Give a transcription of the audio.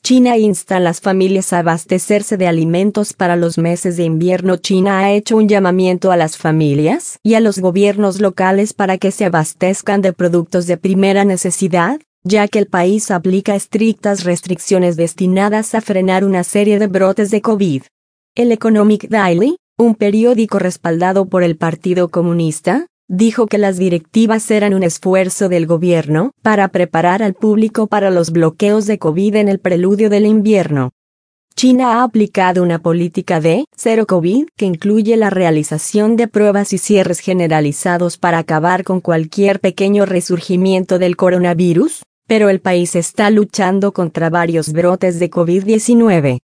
China insta a las familias a abastecerse de alimentos para los meses de invierno. China ha hecho un llamamiento a las familias y a los gobiernos locales para que se abastezcan de productos de primera necesidad, ya que el país aplica estrictas restricciones destinadas a frenar una serie de brotes de COVID. El Economic Daily, un periódico respaldado por el Partido Comunista, dijo que las directivas eran un esfuerzo del gobierno para preparar al público para los bloqueos de COVID en el preludio del invierno. China ha aplicado una política de cero COVID que incluye la realización de pruebas y cierres generalizados para acabar con cualquier pequeño resurgimiento del coronavirus, pero el país está luchando contra varios brotes de COVID-19.